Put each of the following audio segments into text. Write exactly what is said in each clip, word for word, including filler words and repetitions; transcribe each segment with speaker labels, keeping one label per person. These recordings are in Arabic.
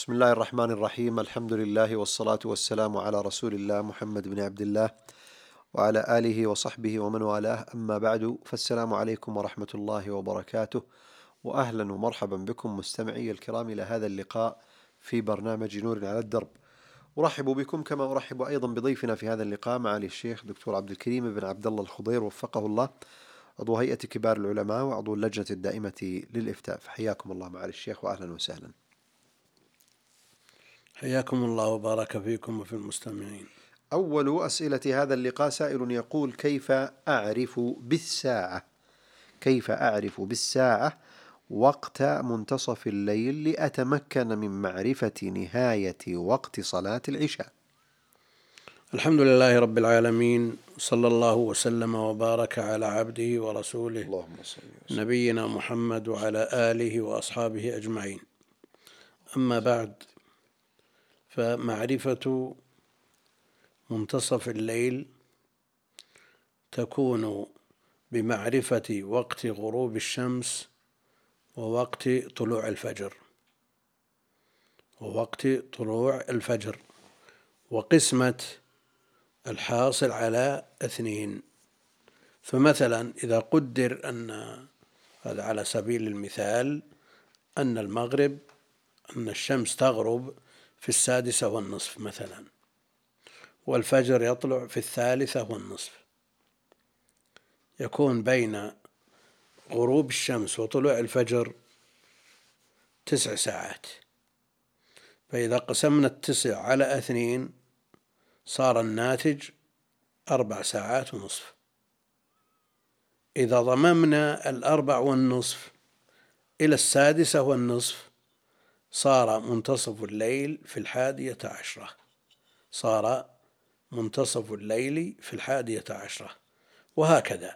Speaker 1: بسم الله الرحمن الرحيم. الحمد لله والصلاة والسلام على رسول الله محمد بن عبد الله وعلى آله وصحبه ومن والاه، أما بعد، فالسلام عليكم ورحمة الله وبركاته، وأهلا ومرحبا بكم مستمعي الكرام إلى هذا اللقاء في برنامج نور على الدرب. أرحب بكم كما أرحب أيضا بضيفنا في هذا اللقاء معالي الشيخ دكتور عبد الكريم بن عبد الله الخضير وفقه الله، عضو هيئة كبار العلماء وعضو اللجنة الدائمة للإفتاء. فحياكم الله معالي الشيخ وأهلا وسهلا.
Speaker 2: حياكم الله وبارك فيكم وفي المستمعين.
Speaker 1: أول أسئلة هذا اللقاء سائل يقول: كيف أعرف بالساعة كيف أعرف بالساعة وقت منتصف الليل لأتمكن من معرفة نهاية وقت صلاة العشاء؟
Speaker 2: الحمد لله رب العالمين، صلى الله وسلم وبارك على عبده ورسوله
Speaker 1: اللهم صل وسلم
Speaker 2: نبينا محمد وعلى آله وأصحابه أجمعين. أما بعد، فمعرفة منتصف الليل تكون بمعرفة وقت غروب الشمس ووقت طلوع الفجر ووقت طلوع الفجر وقسمة الحاصل على اثنين. فمثلا إذا قدر أن هذا على سبيل المثال أن المغرب أن الشمس تغرب في السادسة والنصف مثلا، والفجر يطلع في الثالثة والنصف، يكون بين غروب الشمس وطلوع الفجر تسع ساعات. فإذا قسمنا التسع على اثنين صار الناتج أربع ساعات ونصف. إذا ضممنا الأربع والنصف إلى السادسة والنصف صار منتصف الليل في الحادية عشرة صار منتصف الليل في الحادية عشرة وهكذا.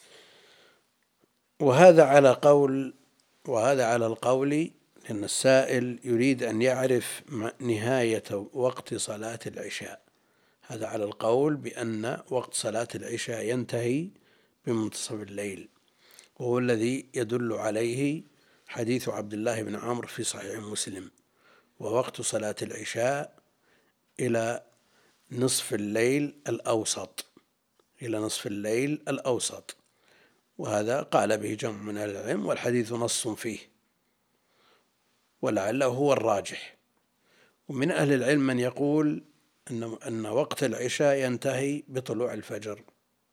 Speaker 2: وهذا على قول وهذا على القول لأن السائل يريد أن يعرف نهاية وقت صلاة العشاء. هذا على القول بأن وقت صلاة العشاء ينتهي بمنتصف الليل، وهو الذي يدل عليه حديث عبد الله بن عمرو في صحيح مسلم: ووقت صلاة العشاء إلى نصف الليل الأوسط إلى نصف الليل الأوسط وهذا قال به جمع من أهل العلم، والحديث نص فيه ولعله هو الراجح. ومن أهل العلم من يقول أن أن وقت العشاء ينتهي بطلوع الفجر،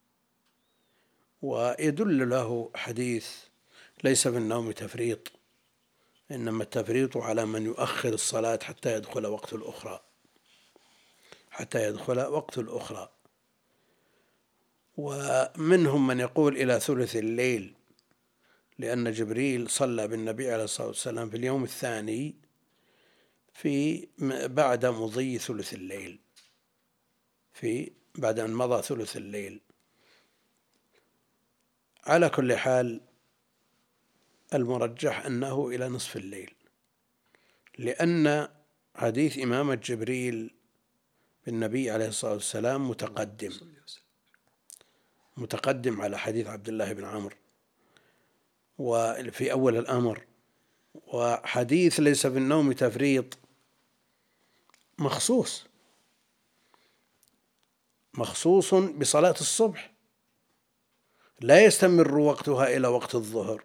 Speaker 2: ويدل له حديث: ليس في النوم تفريط، إنما التفريط على من يؤخر الصلاة حتى يدخل وقت الأخرى حتى يدخل وقت الأخرى. ومنهم من يقول إلى ثلث الليل، لأن جبريل صلى بالنبي عليه الصلاة والسلام في اليوم الثاني في بعد مضي ثلث الليل في بعد أن مضى ثلث الليل. على كل حال، المرجح أنه إلى نصف الليل، لأن حديث إمامة جبريل بالنبي عليه الصلاة والسلام متقدم متقدم على حديث عبد الله بن عمرو وفي أول الأمر، وحديث ليس في النوم تفريط مخصوص مخصوص بصلاة الصبح، لا يستمر وقتها إلى وقت الظهر.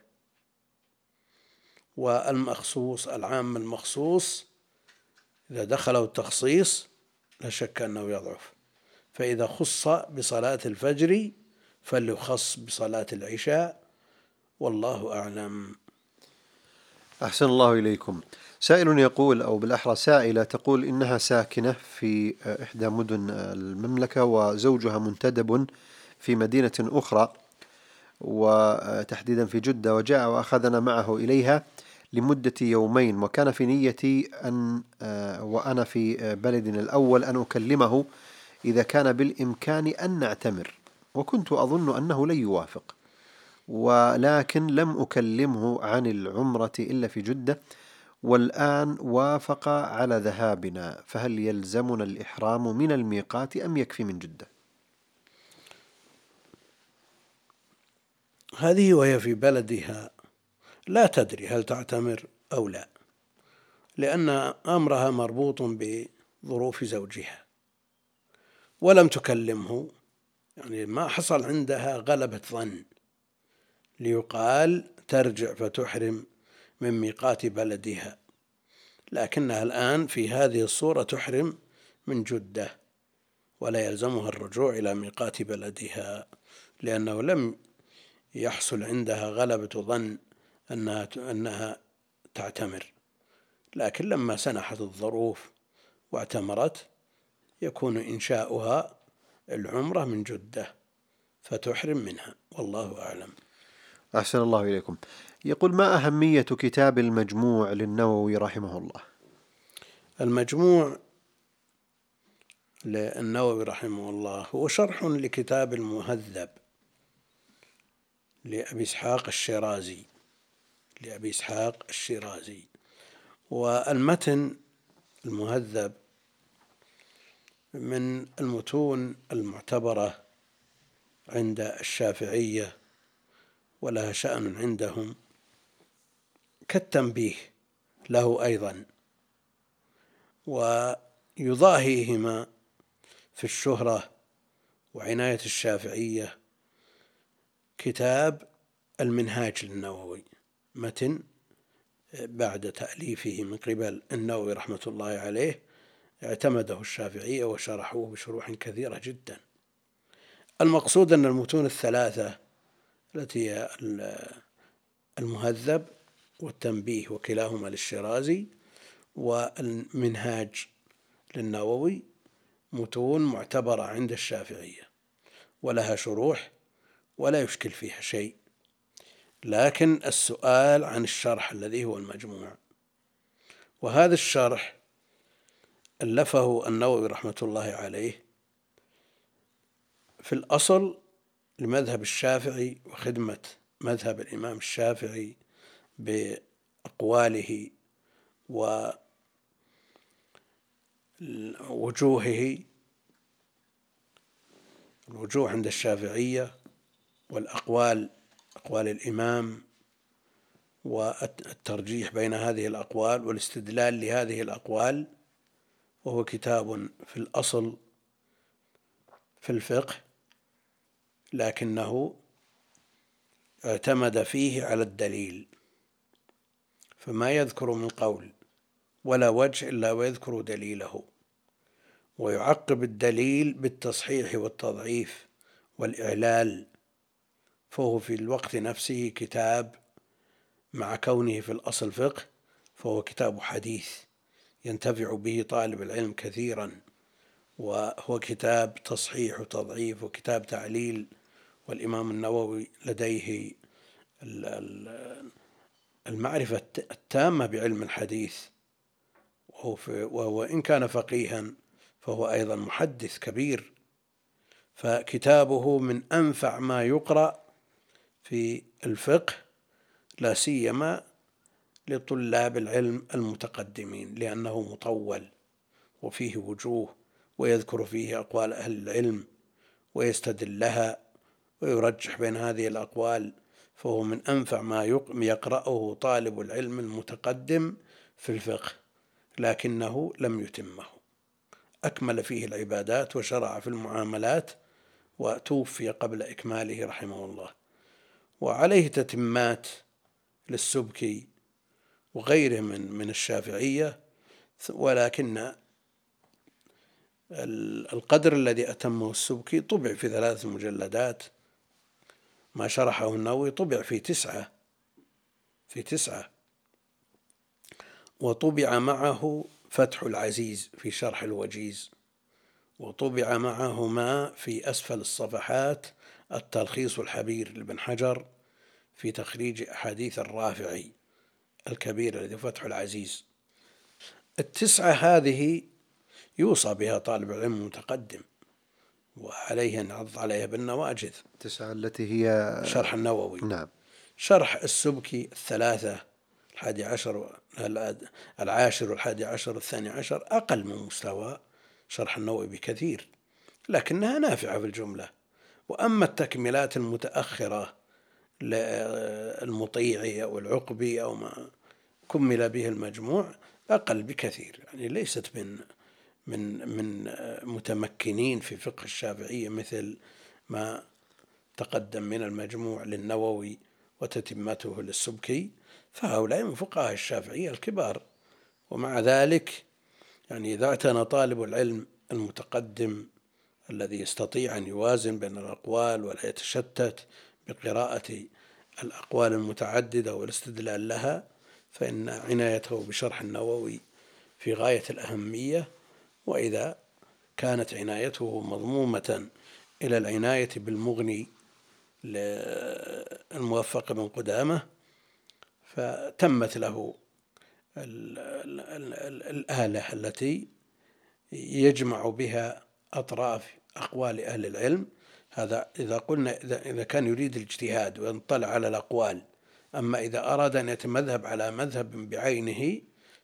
Speaker 2: والمخصوص العام المخصوص إذا دخله التخصيص لا شك أنه يضعف، فإذا خص بصلاة الفجر فليخص بصلاة العشاء، والله أعلم.
Speaker 1: أحسن الله إليكم. سائل يقول، أو بالأحرى سائلة تقول، إنها ساكنة في إحدى مدن المملكة وزوجها منتدب في مدينة أخرى وتحديدا في جدة، وجاء وأخذنا معه إليها لمدة يومين، وكان في نيتي أن وأنا في بلدنا الأول أن أكلمه إذا كان بالإمكان أن نعتمر، وكنت أظن أنه لن يوافق، ولكن لم أكلمه عن العمرة إلا في جدة، والآن وافق على ذهابنا، فهل يلزمنا الإحرام من الميقات أم يكفي من جدة؟
Speaker 2: هذه وهي في بلدها لا تدري هل تعتمر أو لا، لأن أمرها مربوط بظروف زوجها، ولم تكلمه، يعني ما حصل عندها غلبة ظن ليقال ترجع فتحرم من ميقات بلدها، لكنها الآن في هذه الصورة تحرم من جدة، ولا يلزمها الرجوع إلى ميقات بلدها، لأنه لم يحصل عندها غلبة ظن أنها أنها تعتمر، لكن لما سنحت الظروف واعتمرت يكون إنشاؤها العمرة من جدة فتحرم منها، والله أعلم.
Speaker 1: أحسن الله إليكم. يقول: ما أهمية كتاب المجموع للنووي رحمه الله؟
Speaker 2: المجموع للنووي رحمه الله هو شرح لكتاب المهذب لأبي إسحاق الشيرازي لأبي إسحاق الشيرازي والمتن المهذب من المتون المعتبرة عند الشافعية، ولها شأن عندهم كالتنبيه له أيضا، ويضاهيهما في الشهرة وعناية الشافعية كتاب المنهاج للنووي، متن بعد تأليفه من قبل النووي رحمة الله عليه اعتمده الشافعية وشرحوه بشروح كثيرة جدا. المقصود أن المتون الثلاثة التي هي المهذب والتنبيه وكلاهما للشيرازي والمنهاج للنووي متون معتبرة عند الشافعية ولها شروح ولا يشكل فيها شيء، لكن السؤال عن الشرح الذي هو المجموع، وهذا الشرح ألفه النووي رحمة الله عليه في الأصل لمذهب الشافعي وخدمة مذهب الإمام الشافعي بأقواله ووجوهه، الوجوه عند الشافعية والأقوال أقوال الإمام والترجيح بين هذه الأقوال والاستدلال لهذه الأقوال، وهو كتاب في الأصل في الفقه، لكنه اعتمد فيه على الدليل، فما يذكر من قول ولا وجه إلا ويذكر دليله، ويعقب الدليل بالتصحيح والتضعيف والإعلال، فهو في الوقت نفسه كتاب، مع كونه في الأصل فقه فهو كتاب حديث ينتفع به طالب العلم كثيرا، وهو كتاب تصحيح وتضعيف وكتاب تعليل، والإمام النووي لديه المعرفة التامة بعلم الحديث، وهو إن كان فقيها فهو أيضا محدث كبير، فكتابه من أنفع ما يقرأ في الفقه، لا سيما لطلاب العلم المتقدمين، لأنه مطول وفيه وجوه، ويذكر فيه أقوال أهل العلم ويستدل لها ويرجح بين هذه الأقوال، فهو من أنفع ما يقرأه طالب العلم المتقدم في الفقه، لكنه لم يتمه، أكمل فيه العبادات وشرع في المعاملات وتوفي قبل إكماله رحمه الله. وعليه تتمات للسبكي وغيره من من الشافعية، ولكن القدر الذي أتمه السبكي طبع في ثلاث مجلدات، ما شرحه النووي طبع في تسعة في تسعة وطبع معه فتح العزيز في شرح الوجيز، وطبع معهما في أسفل الصفحات التلخيص الحبير لابن حجر في تخريج أحاديث الرافعي الكبير الذي فتح العزيز. التسعة هذه يوصى بها طالب العلم المتقدم، وعليه أن يعض عليها بالنواجذ.
Speaker 1: التسعة التي هي
Speaker 2: شرح النووي،
Speaker 1: نعم.
Speaker 2: شرح السبكي الثلاثة، الحادي عشر العاشر والحادي عشر الثاني عشر أقل من مستوى شرح النووي بكثير، لكنها نافعة في الجملة. وأما التكملات المتأخرة للمطيعي أو العقبي أو ما كمل به المجموع أقل بكثير، يعني ليست من من من متمكنين في فقه الشافعية مثل ما تقدم من المجموع للنووي وتتمته للسبكي، فهؤلاء من فقهاء الشافعية الكبار. ومع ذلك يعني إذا اعتنى طالب العلم المتقدم الذي يستطيع أن يوازن بين الأقوال ولا يتشتت بقراءة الأقوال المتعددة والاستدلال لها، فإن عنايته بشرح النووي في غاية الأهمية. وإذا كانت عنايته مضمومة إلى العناية بالمغني للموفق بن قدامة، فتمت له الآلة التي يجمع بها أطراف أقوال أهل العلم. هذا إذا قلنا إذا كان يريد الاجتهاد وينطلع على الأقوال. أما إذا أراد أن يتمذهب على مذهب بعينه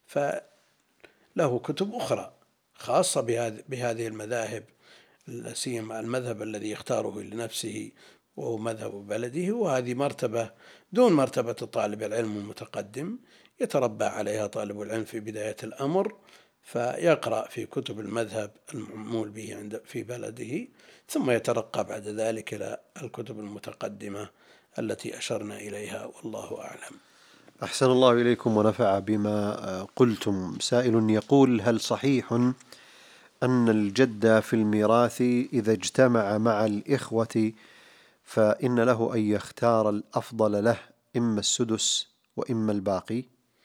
Speaker 2: فله كتب أخرى خاصة بهذه المذاهب، لا سيما المذهب الذي يختاره لنفسه وهو مذهب بلده، وهذه مرتبة دون مرتبة طالب العلم المتقدم يتربى عليها طالب العلم في بداية الأمر، فيقرأ في كتب المذهب المعمول به عند في بلده، ثم يترقى بعد ذلك إلى الكتب المتقدمة التي أشرنا إليها، والله أعلم.
Speaker 1: أحسن الله إليكم ونفع بما قلتم. سائل يقول: هل صحيح أن الجد في الميراث إذا اجتمع مع الإخوة فإن له أن يختار الأفضل له إما السدس وإما الباقي؟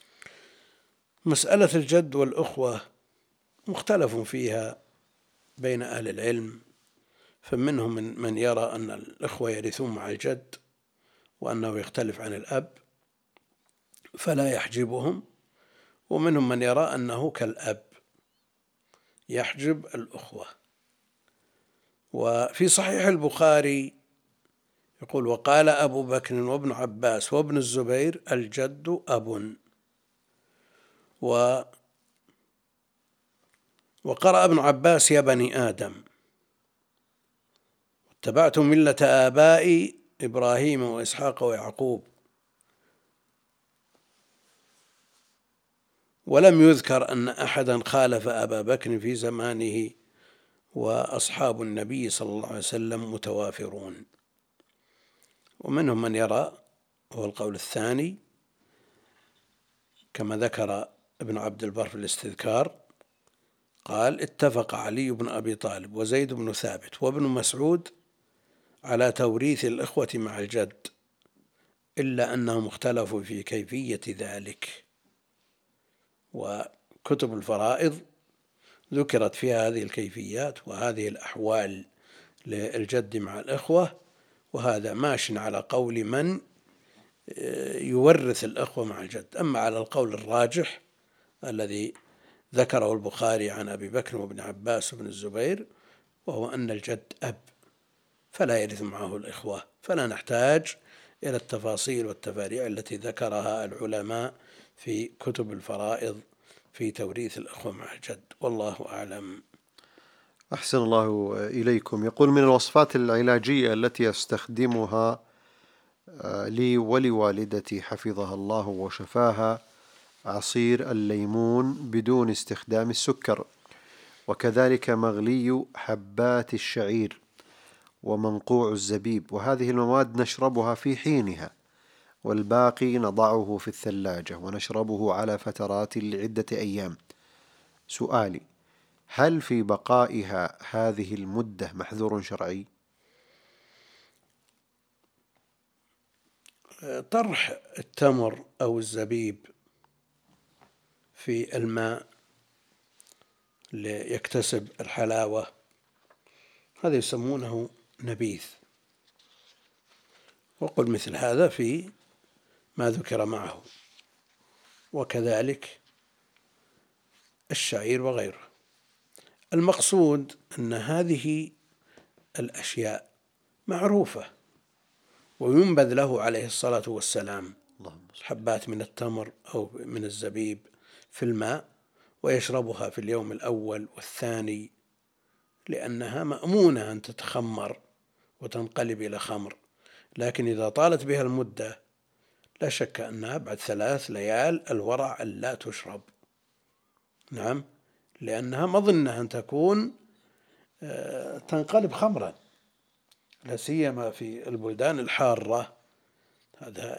Speaker 2: مسألة الجد والأخوة مختلف فيها بين أهل العلم، فمنهم من, من يرى أن الإخوة يرثون مع الجد وأنه يختلف عن الأب فلا يحجبهم، ومنهم من يرى أنه كالأب يحجب الأخوة. وفي صحيح البخاري يقول: وقال أبو بكر وابن عباس وابن الزبير الجد أب. و وقرأ ابن عباس: يا بني آدم اتبعتم ملة آبائي إبراهيم وإسحاق ويعقوب. ولم يذكر أن أحدا خالف أبا بكر في زمانه، وأصحاب النبي صلى الله عليه وسلم متوافرون. ومنهم من يرى، هو القول الثاني كما ذكر ابن عبد البر في الاستذكار، قال: اتفق علي بن أبي طالب وزيد بن ثابت وابن مسعود على توريث الإخوة مع الجد، إلا أنهم اختلفوا في كيفية ذلك. وكتب الفرائض ذكرت فيها هذه الكيفيات وهذه الأحوال للجد مع الإخوة، وهذا ماش على قول من يورث الإخوة مع الجد. أما على القول الراجح الذي ذكره البخاري عن أبي بكر وابن عباس وابن الزبير، وهو أن الجد أب فلا يرث معه الإخوة، فلا نحتاج إلى التفاصيل والتفاريع التي ذكرها العلماء في كتب الفرائض في توريث الإخوة مع الجد، والله أعلم.
Speaker 1: أحسن الله إليكم. يقول: من الوصفات العلاجية التي أستخدمها لي ولوالدتي حفظها الله وشفاها عصير الليمون بدون استخدام السكر، وكذلك مغلي حبات الشعير ومنقوع الزبيب، وهذه المواد نشربها في حينها، والباقي نضعه في الثلاجة ونشربه على فترات لعدة أيام. سؤالي: هل في بقائها هذه المدة محذور شرعي؟
Speaker 2: طرح التمر أو الزبيب في الماء ليكتسب الحلاوة هذا يسمونه نبيذ، وقل مثل هذا في ما ذكر معه، وكذلك الشعير وغيره. المقصود أن هذه الأشياء معروفة وينبذ له عليه الصلاة والسلام حبات من التمر أو من الزبيب في الماء ويشربها في اليوم الأول والثاني، لأنها مأمونة أن تتخمر وتنقلب إلى خمر. لكن إذا طالت بها المدة لا شك أنها بعد ثلاث ليال الورع ألا تشرب، نعم، لأنها مظنة أن تكون تنقلب خمرا، لا سيما في البلدان الحارة. هذا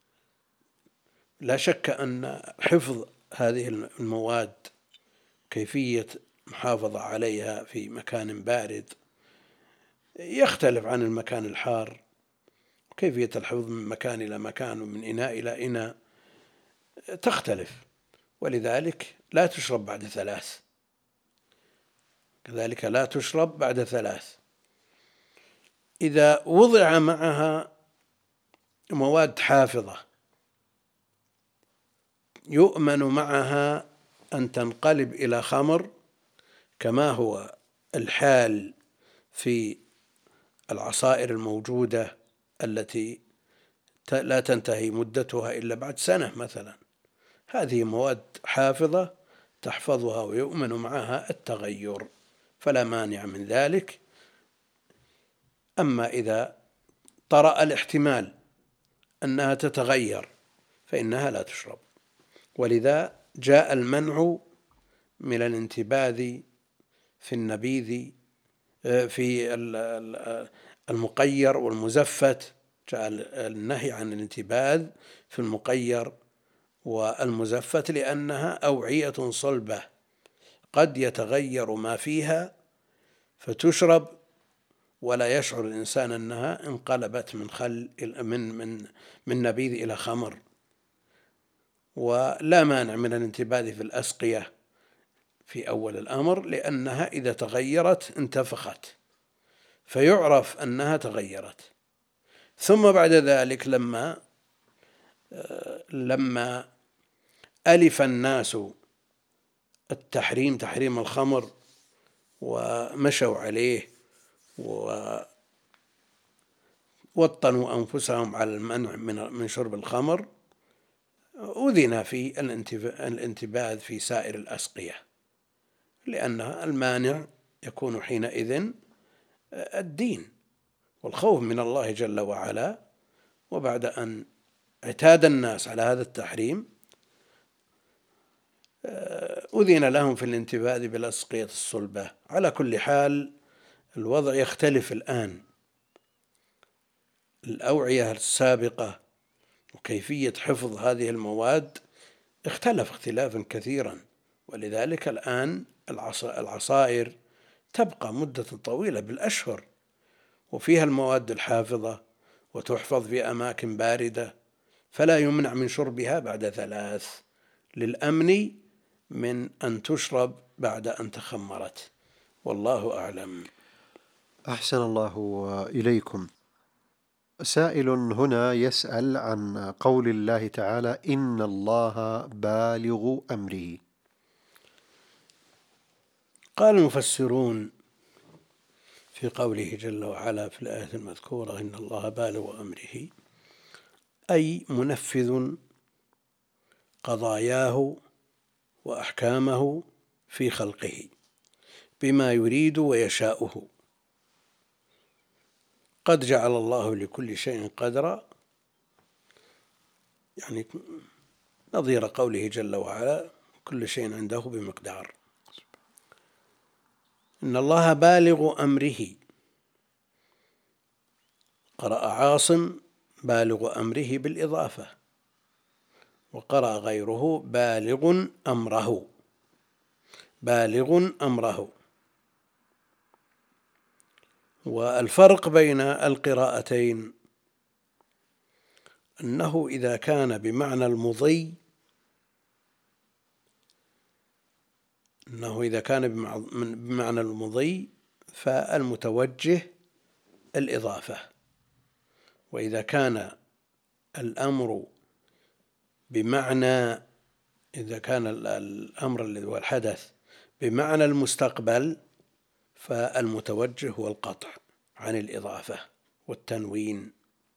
Speaker 2: لا شك أن حفظ هذه المواد، كيفية محافظة عليها في مكان بارد يختلف عن المكان الحار، كيفية الحفظ من مكان إلى مكان ومن إناء إلى إناء تختلف، ولذلك لا تشرب بعد ثلاث، كذلك لا تشرب بعد ثلاث. إذا وضع معها مواد حافظة يؤمن معها أن تنقلب إلى خمر، كما هو الحال في العصائر الموجودة التي لا تنتهي مدتها إلا بعد سنة مثلا، هذه مواد حافظة تحفظها ويؤمن معها التغير، فلا مانع من ذلك. أما إذا طرأ الاحتمال أنها تتغير فإنها لا تشرب، ولذا جاء المنع من الانتباذ في النبيذ في المقير والمزفت، جاء النهي عن الانتباذ في المقير والمزفت لأنها أوعية صلبة قد يتغير ما فيها فتشرب ولا يشعر الإنسان أنها انقلبت من خل من من من نبيذ إلى خمر. ولا مانع من الانتباذ في الأسقية في أول الأمر، لأنها إذا تغيرت انتفخت فيعرف أنها تغيرت. ثم بعد ذلك لما لما ألف الناس التحريم تحريم الخمر ومشوا عليه ووطنوا أنفسهم على المنع من شرب الخمر، أذن في الانتباذ في سائر الأسقية، لأن المانع يكون حينئذ الدين والخوف من الله جل وعلا. وبعد أن اعتاد الناس على هذا التحريم أذن لهم في الانتباذ بالأسقية الصلبة. على كل حال الوضع يختلف الآن، الأوعية السابقة وكيفية حفظ هذه المواد اختلف اختلافا كثيرا، ولذلك الآن العصائر تبقى مدة طويلة بالأشهر وفيها المواد الحافظة وتحفظ في أماكن باردة، فلا يمنع من شربها بعد ثلاث للأمن من أن تشرب بعد أن تخمرت، والله أعلم.
Speaker 1: أحسن الله إليكم. سائل هنا يسأل عن قول الله تعالى: إن الله بالغ أمره.
Speaker 2: قال المفسرون في قوله جل وعلا في الآية المذكورة: إن الله بالغ أمره، أي منفذ قضاياه وأحكامه في خلقه بما يريد ويشاؤه. قد جعل الله لكل شيء قدرا، يعني نظير قوله جل وعلا: كل شيء عنده بمقدار. إن الله بالغ أمره، قرأ عاصم بالغ أمره بالإضافة، وقرأ غيره بالغ أمره، بالغ أمره. والفرق بين القراءتين أنه إذا كان بمعنى المضي أنه إذا كان بمعنى المضي فالمتوجه الإضافة، وإذا كان الأمر بمعنى إذا كان الأمر الذي هو الحدث بمعنى المستقبل فالمتوجه هو القطع عن الإضافة والتنوين.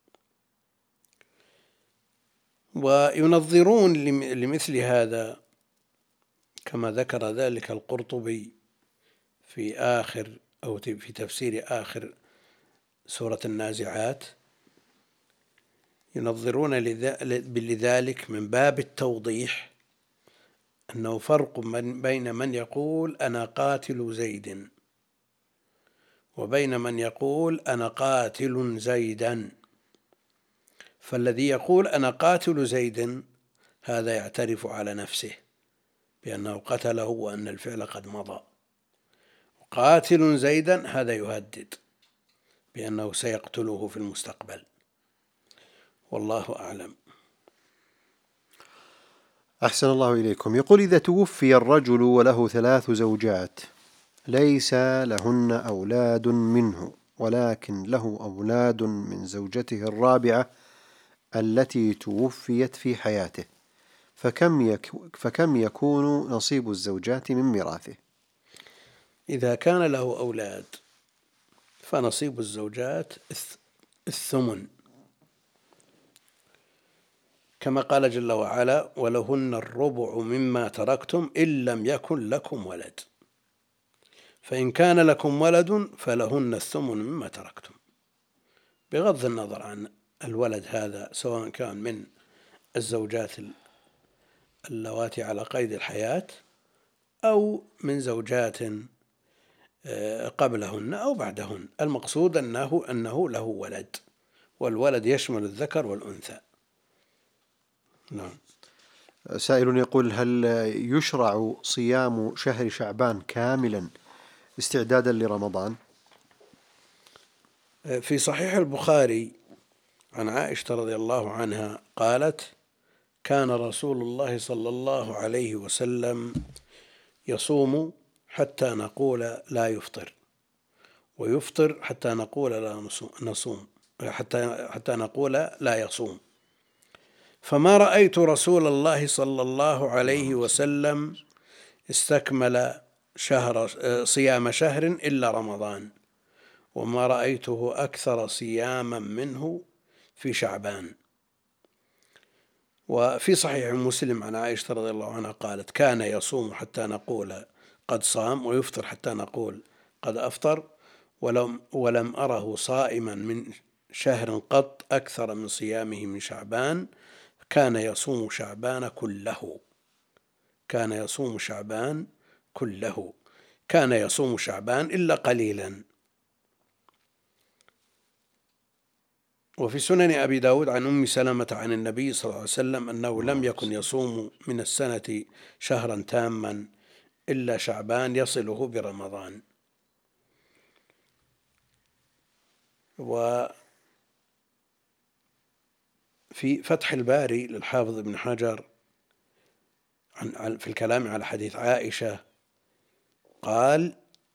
Speaker 2: وينظرون لمثل هذا كما ذكر ذلك القرطبي في آخر أو في تفسير آخر سورة النازعات، ينظرون لذلك من باب التوضيح أنه فرق من بين من يقول أنا قاتل زيد وبين من يقول أنا قاتل زيدا. فالذي يقول أنا قاتل زيد هذا يعترف على نفسه بأنه قتله وأن الفعل قد مضى، قاتل زيدا هذا يهدد بأنه سيقتله في المستقبل، والله أعلم.
Speaker 1: أحسن الله إليكم. يقول: إذا توفي الرجل وله ثلاث زوجات ليس لهن أولاد منه، ولكن له أولاد من زوجته الرابعة التي توفيت في حياته، فكم, يك فكم يكون نصيب الزوجات من ميراثه؟
Speaker 2: إذا كان له أولاد فنصيب الزوجات الثمن، كما قال جل وعلا: ولهن الربع مما تركتم إن لم يكن لكم ولد، فإن كان لكم ولد فلهن الثمن مما تركتم، بغض النظر عن الولد هذا سواء كان من الزوجات اللواتي على قيد الحياة أو من زوجات قبلهن أو بعدهن. المقصود أنه, أنه له ولد، والولد يشمل الذكر والأنثى. نعم.
Speaker 1: سائل يقول: هل يشرع صيام شهر شعبان كاملا استعدادا لرمضان؟
Speaker 2: في صحيح البخاري عن عائشة رضي الله عنها قالت: كان رسول الله صلى الله عليه وسلم يصوم حتى نقول لا يفطر، ويفطر حتى نقول لا نصوم، حتى, حتى نقول لا يصوم، فما رأيت رسول الله صلى الله عليه وسلم استكمل شهر صيام شهر إلا رمضان، وما رأيته أكثر صياما منه في شعبان. وفي صحيح مسلم عن عائشة رضي الله عنها قالت: كان يصوم حتى نقول قد صام، ويفطر حتى نقول قد أفطر، ولم, ولم أره صائما من شهر قط أكثر من صيامه من شعبان، كان يصوم شعبان كله كان يصوم شعبان كله كان يصوم شعبان إلا قليلا. وفي سنن أبي داود عن أم سلمة عن النبي صلى الله عليه وسلم أنه لم يكن يصوم من السنة شهرا تاما إلا شعبان يصله برمضان. وفي فتح الباري للحافظ ابن حجر في الكلام على حديث عائشة قال: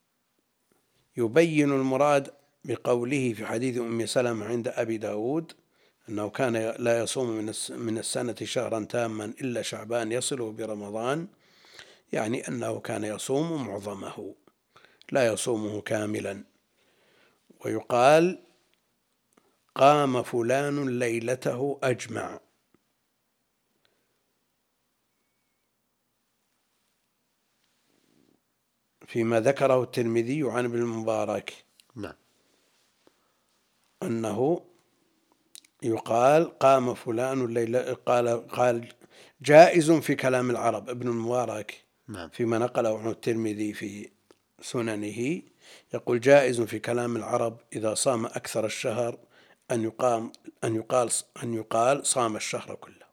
Speaker 2: يبين المراد بقوله في حديث أم سلمة عند أبي داود أنه كان لا يصوم من السنة شهرا تاما إلا شعبان يصله برمضان، يعني أنه كان يصوم معظمه لا يصومه كاملا. ويقال: قام فلان ليلته أجمع، فيما ذكره الترمذي عن ابن المبارك.
Speaker 1: نعم.
Speaker 2: أنه يقال: قام فلان الليلة، قال قال جائز في كلام العرب ابن المبارك.
Speaker 1: نعم.
Speaker 2: فيما نقله عن الترمذي في سننه يقول: جائز في كلام العرب إذا صام أكثر الشهر أن يقام أن يقال أن يقال صام الشهر كله.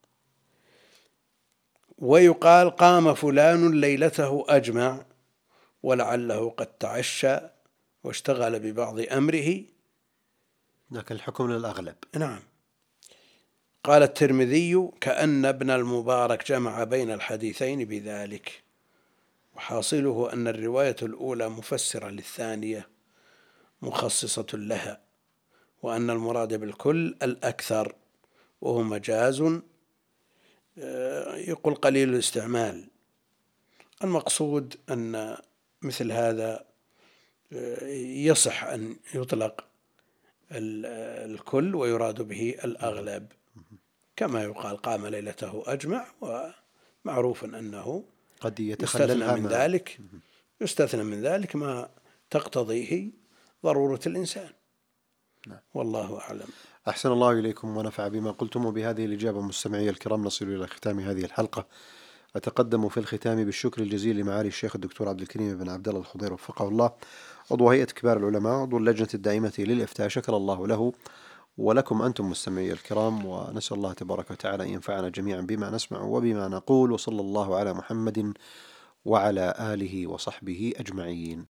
Speaker 2: ويقال: قام فلان ليلته أجمع، ولعله قد تعشى واشتغل ببعض أمره،
Speaker 1: لكن الحكم للأغلب.
Speaker 2: نعم. قال الترمذي: كأن ابن المبارك جمع بين الحديثين بذلك، وحاصله أن الرواية الأولى مفسرة للثانية مخصصة لها، وأن المراد بالكل الأكثر، وهو مجاز يقول قليل الاستعمال. المقصود أن مثل هذا يصح أن يطلق الكل ويراد به الأغلب، كما يقال: قام ليلته أجمع، ومعروف أنه
Speaker 1: قد
Speaker 2: يستثنى من ذلك يستثنى من ذلك ما تقتضيه ضرورة الإنسان.
Speaker 1: نعم.
Speaker 2: والله أعلم.
Speaker 1: أحسن الله إليكم ونفع بما قلتم. وبهذه الإجابة مستمعي الكرام نصل إلى ختام هذه الحلقة، أتقدم في الختام بالشكر الجزيل لمعالي الشيخ الدكتور عبد الكريم بن عبد الله الخضير وفقه الله، عضو هيئة كبار العلماء، عضو اللجنة الدائمة للإفتاء، شكر الله له ولكم أنتم مستمعي الكرام، ونسأل الله تبارك وتعالى أن ينفعنا جميعا بما نسمع وبما نقول، وصلى الله على محمد وعلى آله وصحبه أجمعين.